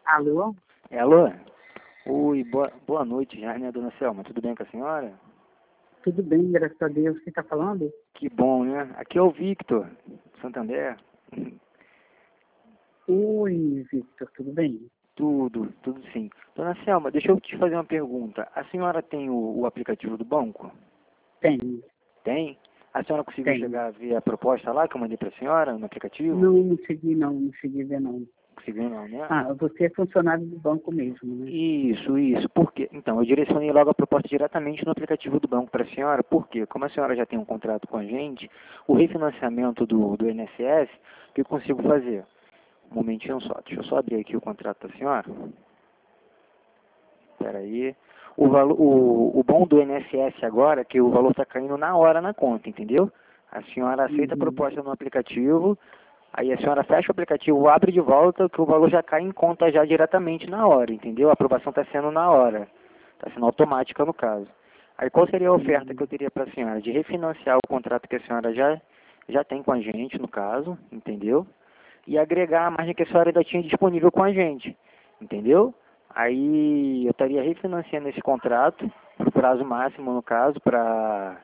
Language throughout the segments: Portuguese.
Alô? Alô? Oi, boa noite já, né, dona Selma? Tudo bem com a senhora? Tudo bem, graças a Deus. Quem está falando? Que bom, né? Aqui é o Victor, Santander. Oi, Victor, tudo bem? Tudo sim. Dona Selma, deixa eu te fazer uma pergunta. A senhora tem o aplicativo do banco? Tem, Tem? A senhora conseguiu tem. chegar a ver a proposta lá que eu mandei para a senhora no aplicativo? Não consegui ver não. Conseguiu não, né? Ah, você é funcionário do banco mesmo, né? Isso. Por quê? Então, eu direcionei logo a proposta diretamente no aplicativo do banco para a senhora. Por quê? Como a senhora já tem um contrato com a gente, o refinanciamento do INSS, o que eu consigo fazer? Um momentinho só. Deixa eu só abrir aqui o contrato da senhora. Espera aí. O bom do INSS agora é que o valor está caindo na hora na conta, entendeu? A senhora aceita a Uhum. proposta no aplicativo, aí a senhora fecha o aplicativo, abre de volta, que o valor já cai em conta já diretamente na hora, entendeu? A aprovação está sendo na hora. Está sendo automática no caso. Aí qual seria a oferta que eu teria para a senhora? De refinanciar o contrato que a senhora já tem com a gente, no caso, entendeu? E agregar a margem que a senhora ainda tinha disponível com a gente, entendeu? Aí eu estaria refinanciando esse contrato, por prazo máximo, no caso, para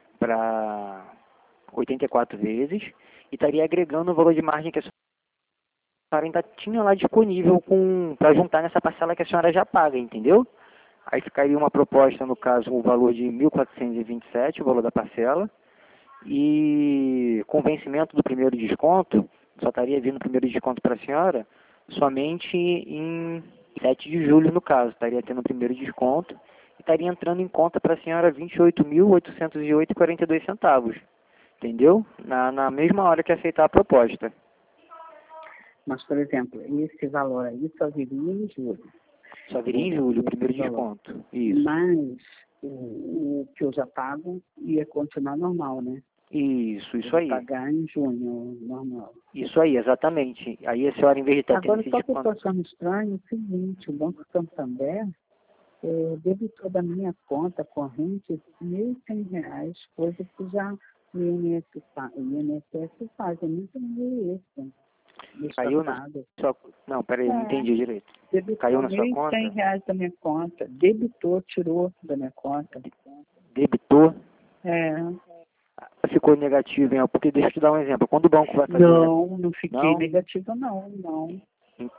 84 vezes, e estaria agregando o valor de margem que a senhora ainda tinha lá disponível para juntar nessa parcela que a senhora já paga, entendeu? Aí ficaria uma proposta, no caso, o valor de 1.427, o valor da parcela, e com o vencimento do primeiro desconto, só estaria vindo o primeiro desconto para a senhora somente em 7 de julho, no caso, estaria tendo o primeiro desconto e estaria entrando em conta para a senhora 28.808,42 centavos, entendeu? Na mesma hora que aceitar a proposta. Mas, por exemplo, esse valor aí só viria em julho. Só viria em julho o primeiro Esse valor. desconto. Isso. Mas o que eu já pago ia continuar normal, né? Isso Eu vou aí. pagar em junho, normal. Isso aí, exatamente. Aí a senhora, em vez de estar tendo Agora, esse só que eu estou desconto... achando estranho é o seguinte, o Banco Santander debitou da minha conta corrente R$ 1.100, coisa que já o INSS faz. Eu nunca vi isso. Mês Caiu na passado. sua... Não, peraí, não É, entendi direito. Caiu debitou na sua R$ 1.100 conta? da minha conta. Debitou, tirou da minha conta. Debitou? É, Ficou negativo, hein? Porque deixa eu te dar um exemplo. Quando o banco vai fazer... não fiquei Não? negativa, não. En-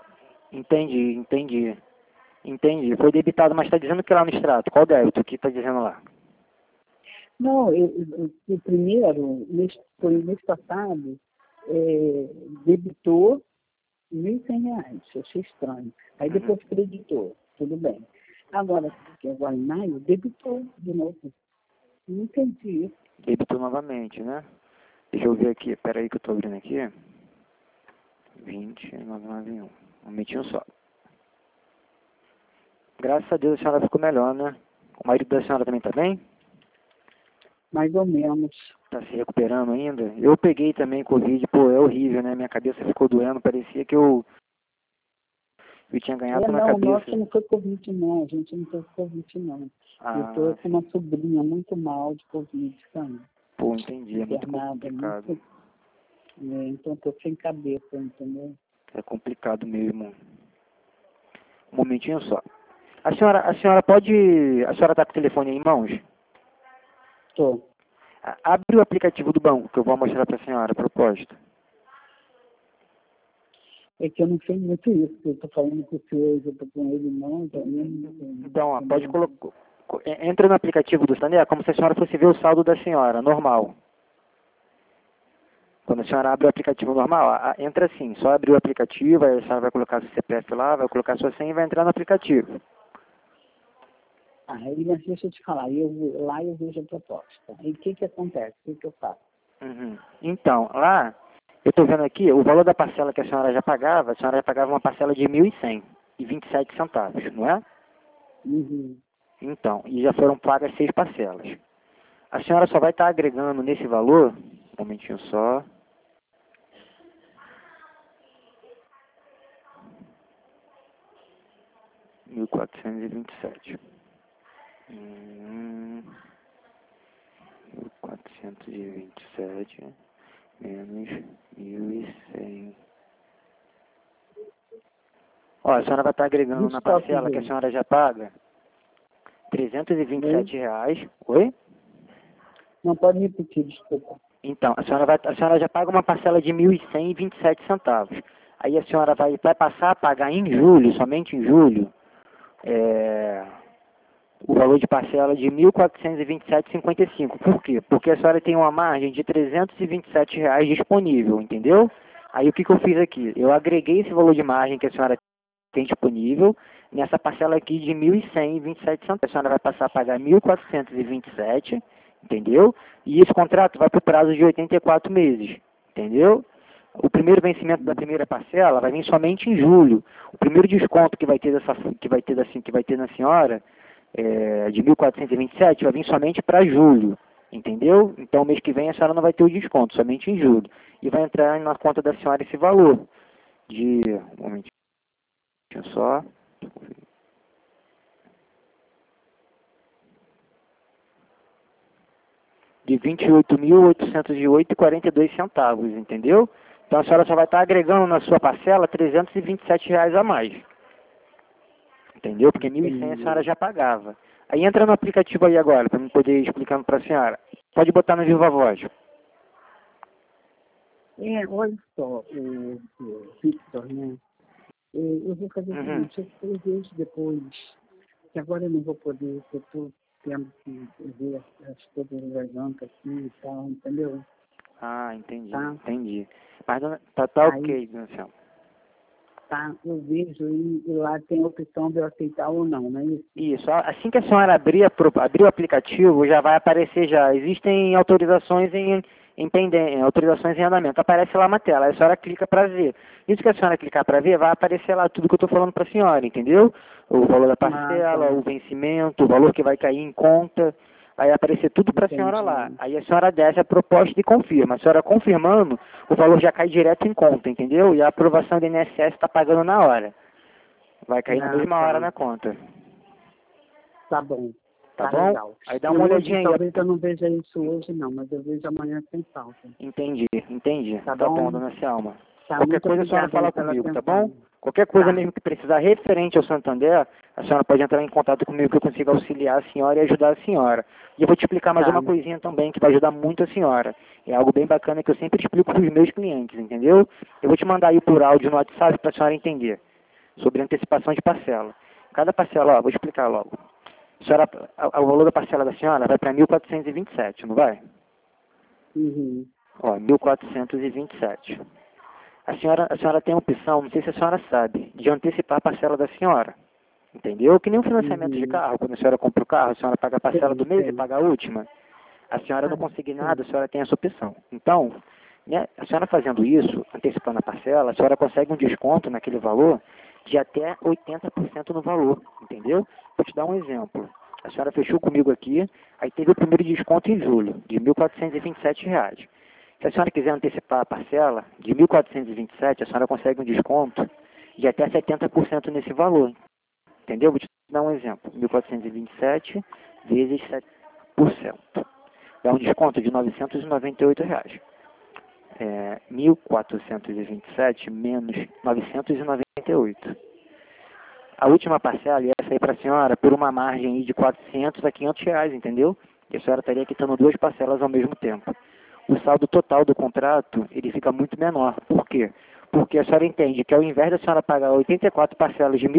Entendi. Foi debitado, mas está dizendo que lá no extrato. Qual débito? O que está dizendo lá? Não, o primeiro, foi mês passado, debitou R$ 1.100, achei estranho. Aí Uhum. depois creditou, tudo bem. Agora em maio, debitou de novo. Não entendi isso. Debitou novamente, né? Deixa eu ver aqui. Peraí que eu estou abrindo aqui. 20991. Um momentinho só. Graças a Deus a senhora ficou melhor, né? O marido da senhora também está bem? Mais ou menos. Tá se recuperando ainda? Eu peguei também Covid, pô, é horrível, né? Minha cabeça ficou doendo, parecia que eu tinha ganhado na Não, o nosso cabeça. não foi Covid, não. A gente não teve Covid, não. Eu estou Ah, com uma sim. sobrinha muito mal de Covid, sabe? Pô, entendi, é muito Internada, complicado. muito. Então estou sem cabeça, entendeu? É complicado mesmo. Um momentinho só. A senhora pode. A senhora tá com o telefone aí em mãos? Estou. Abre o aplicativo do banco que eu vou mostrar pra senhora a proposta. É que eu não sei muito isso, eu estou falando com o senhor, eu estou com ele não, Então, ó, pode entendeu? colocar. Entra no aplicativo do Santander como se a senhora fosse ver o saldo da senhora, normal. Quando a senhora abre o aplicativo normal, entra assim, só abrir o aplicativo, aí a senhora vai colocar seu CPF lá, vai colocar sua senha e vai entrar no aplicativo. Aí, mas deixa eu te falar, lá eu vejo a proposta. Aí o que acontece? O que eu faço? Uhum. Então, lá, eu estou vendo aqui, o valor da parcela que a senhora já pagava uma parcela de 1.100 e 27 centavos, não é? Uhum. Então, e já foram pagas 6 parcelas. A senhora só vai estar agregando nesse valor, um momentinho só, 1.427. 1.427 menos 1.100. Ó, a senhora vai estar agregando na 24 parcela que a vezes. senhora já paga R$ 327. Oi? Não pode repetir, desculpa. Então, a senhora já paga uma parcela de 1.127 centavos. Aí a senhora vai passar a pagar em julho, somente em julho, o valor de parcela de R$ 1.427,55. Por quê? Porque a senhora tem uma margem de R$ 327 disponível, entendeu? Aí o que eu fiz aqui? Eu agreguei esse valor de margem que a senhora tem disponível nessa parcela aqui de 1.127 centavos. A senhora vai passar a pagar 1.427, entendeu? E esse contrato vai para o prazo de 84 meses, entendeu? O primeiro vencimento da primeira parcela vai vir somente em julho. O primeiro desconto que vai ter na senhora de 1.427 vai vir somente para julho, entendeu? Então mês que vem a senhora não vai ter o desconto, somente em julho. E vai entrar na conta da senhora esse valor de, um momentinho só, de R$ 28.808,42, entendeu? Então a senhora só vai estar agregando na sua parcela R$ 327 a mais. Entendeu? Porque 1.100 a senhora já pagava. Aí entra no aplicativo aí agora, para eu poder ir explicando para a senhora. Pode botar no Viva Voz. Olha só, Victor, né? Eu vou fazer o seguinte, eu vejo depois, que agora eu não vou poder, eu estou tendo que ver as coisas das bancas aqui e tal, entendeu? Ah, entendi, Tá? entendi. Mas tá Aí, ok, dona Selma. tá, eu vejo e lá tem a opção de eu aceitar ou não, não é isso? Isso, assim que a senhora abrir o aplicativo, já vai aparecer já. Existem autorizações autorizações em andamento. Aparece lá na tela, aí a senhora clica para ver. Isso que a senhora clicar para ver, vai aparecer lá tudo que eu estou falando para a senhora, entendeu? O valor da parcela, Tá. o vencimento, o valor que vai cair em conta. Vai aparecer tudo para a senhora lá. Aí a senhora desce a proposta e confirma. A senhora confirmando, o valor já cai direto em conta, entendeu? E a aprovação do INSS está pagando na hora. Vai cair na mesma hora na conta. Tá bom. Tá bom? Legal. Aí dá uma olhadinha aí. Talvez eu não veja isso hoje não, mas eu vejo amanhã sem falta. Entendi. Tá Tá bom, bom? dona Selma. Tá, Qualquer muito coisa a senhora obrigada fala aí pela comigo, tá atenção. bom? Qualquer coisa Tá. mesmo que precisar referente ao Santander, a senhora pode entrar em contato comigo que eu consiga auxiliar a senhora e ajudar a senhora. E eu vou te explicar mais Tá. uma coisinha também que vai ajudar muito a senhora. É algo bem bacana que eu sempre explico para os meus clientes, entendeu? Eu vou te mandar aí por áudio no WhatsApp para a senhora entender sobre antecipação de parcela. Cada parcela, ó, vou explicar logo. O valor da parcela da senhora vai para 1.427, não vai? Uhum. Ó, 1.427. A senhora tem a opção, não sei se a senhora sabe, de antecipar a parcela da senhora. Entendeu? Que nem um financiamento de carro. Quando a senhora compra o carro, a senhora paga a parcela do mês e paga a última. A senhora não conseguir nada, a senhora tem essa opção. Então, né, a senhora fazendo isso, antecipando a parcela, a senhora consegue um desconto naquele valor de até 80% no valor, entendeu? Vou te dar um exemplo. A senhora fechou comigo aqui, aí teve o primeiro desconto em julho, de R$ 1.427. Se a senhora quiser antecipar a parcela de 1.427, a senhora consegue um desconto de até 70% nesse valor, entendeu? Vou te dar um exemplo. 1.427 vezes 7%. Dá um desconto de R$ 998. 1.427 menos 998. A última parcela ia sair para a senhora por uma margem aí de 400 a 500 reais, entendeu? E a senhora estaria quitando duas parcelas ao mesmo tempo. O saldo total do contrato, ele fica muito menor. Por quê? Porque a senhora entende que ao invés da senhora pagar 84 parcelas de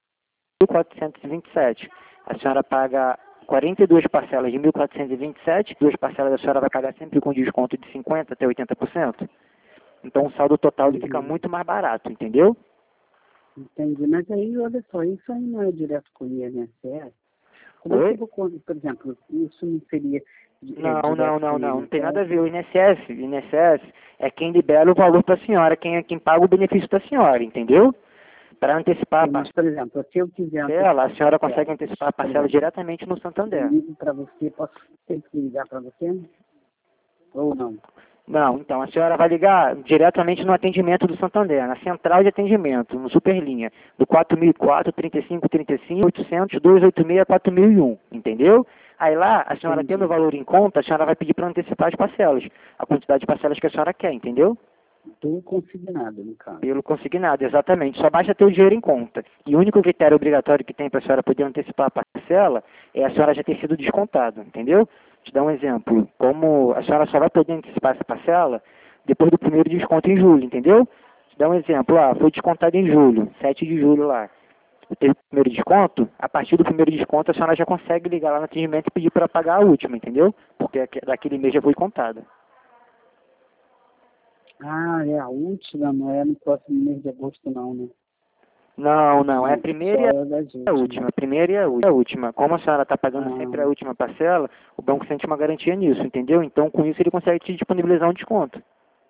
1.427, a senhora paga 42 parcelas de 1.427, duas parcelas a senhora vai pagar sempre com desconto de 50% até 80%. Então o saldo total ele fica muito mais barato, entendeu? Entendi. Mas aí, olha só, isso aí não é direto com o INSS? Como é que eu vou, por exemplo, isso não seria... Não tem nada a ver. O INSS é quem libera o valor para a senhora, quem paga o benefício da senhora, entendeu? Para antecipar Mas, por exemplo, se eu quiser... a senhora consegue antecipar a parcela diretamente no Santander. Eu ligo para você, posso ter que ligar para você? Ou não? Não, então a senhora vai ligar diretamente no atendimento do Santander, na central de atendimento, no Superlinha, do 4004 35 35 800 286 4001, entendeu? Aí lá, a senhora tendo o valor em conta, a senhora vai pedir para antecipar as parcelas, a quantidade de parcelas que a senhora quer, entendeu? Do consignado, no caso. Pelo consignado, exatamente. Só basta ter o dinheiro em conta. E o único critério obrigatório que tem para a senhora poder antecipar a parcela é a senhora já ter sido descontada, entendeu? Vou te dar um exemplo. Como a senhora só vai poder antecipar essa parcela depois do primeiro desconto em julho, entendeu? Vou te dar um exemplo. Foi descontado em julho, 7 de julho lá. Teve o primeiro desconto, a partir do primeiro desconto a senhora já consegue ligar lá no atendimento e pedir para pagar a última, entendeu? Porque daquele mês já foi contada. Ah, é a última, não é no próximo mês de agosto, não, né? Não, não, é a primeira e Só é das a últimas. última. A primeira e a última. Como a senhora está pagando sempre a última parcela, o banco sente uma garantia nisso, entendeu? Então, com isso, ele consegue te disponibilizar um desconto.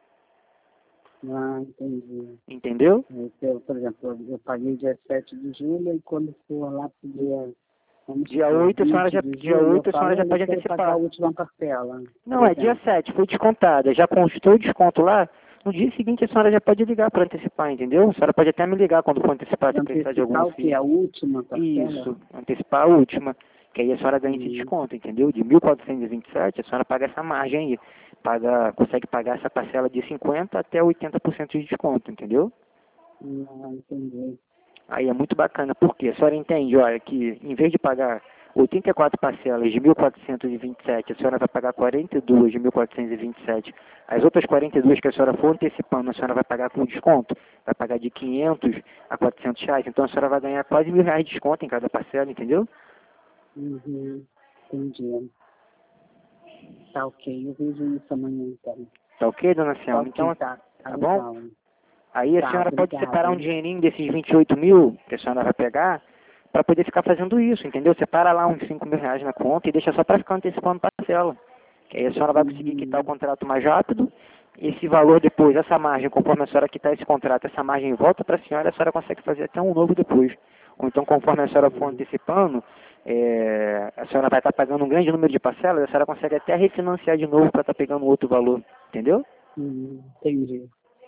Entendi. Entendeu? Por exemplo, eu paguei dia 7 de julho e quando for lá pro Dia 8, a senhora já, dia 8 a senhora já pode pagar a antecipar. última parcela. Não, é dia 7, foi descontada. Já constou o desconto lá. No dia seguinte a senhora já pode ligar para antecipar, entendeu? A senhora pode até me ligar quando for antecipar, se precisar de algum Antecipar o que? A última parcela? Isso, antecipar a última. Que aí a senhora ganha esse desconto, entendeu? De 1.427, a senhora paga essa margem aí. Consegue pagar essa parcela de 50% até 80% de desconto, entendeu? Entendi. Aí é muito bacana, porque a senhora entende, olha, que em vez de pagar 84 parcelas de 1.427, a senhora vai pagar 42 de 1.427. As outras 42 que a senhora for antecipando, a senhora vai pagar com desconto. Vai pagar de 500 a 400 reais. Então a senhora vai ganhar quase R$ 1.000 de desconto em cada parcela, entendeu? Entendi. Tá ok, eu vejo isso amanhã então. Tá ok, dona Selma? Então, tá bom? legal. Aí a senhora pode separar um dinheirinho desses 28 mil que a senhora vai pegar para poder ficar fazendo isso, entendeu? Separa lá uns 5 mil reais na conta e deixa só para ficar antecipando parcela. Que aí a senhora vai conseguir quitar o contrato mais rápido. Esse valor depois, essa margem, conforme a senhora quitar esse contrato, essa margem volta para a senhora consegue fazer até um novo depois. Ou então, conforme a senhora for antecipando, a senhora vai estar pagando um grande número de parcelas, a senhora consegue até refinanciar de novo para estar pegando outro valor, entendeu? Entendi.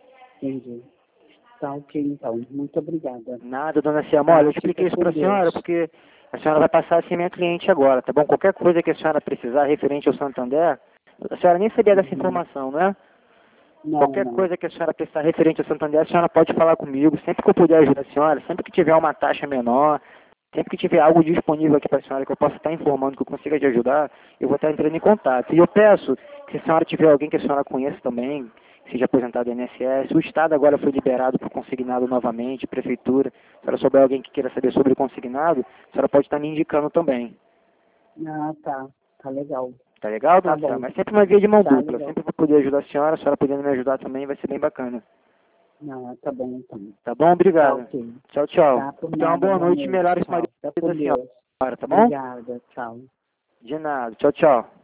Tá ok, então. Muito obrigada. Nada, dona Selma. Olha, eu expliquei isso para a senhora porque a senhora vai passar a ser minha cliente agora, tá bom? Qualquer coisa que a senhora precisar referente ao Santander, a senhora nem sabia dessa informação, né? Qualquer coisa que a senhora precisar referente ao Santander, a senhora pode falar comigo. Sempre que eu puder ajudar a senhora, sempre que tiver uma taxa menor, sempre que tiver algo disponível aqui para a senhora que eu possa estar informando que eu consiga te ajudar, eu vou estar entrando em contato. E eu peço que se a senhora tiver alguém que a senhora conheça também, seja aposentado do INSS, o Estado agora foi liberado para o consignado novamente, prefeitura. Se a senhora souber alguém que queira saber sobre o consignado, a senhora pode estar me indicando também. Tá. Tá legal. Tá legal, dona Selma? Mas sempre uma via de mão dupla. Legal. Sempre vou poder ajudar a senhora podendo me ajudar também, vai ser bem bacana. Tá bom, então. Tá bom? Obrigado. Ok. Tchau, tchau. Tá, por Então, uma boa noite e melhores maridos da senhora, tá bom? Obrigada, tchau. De nada. Tchau, tchau.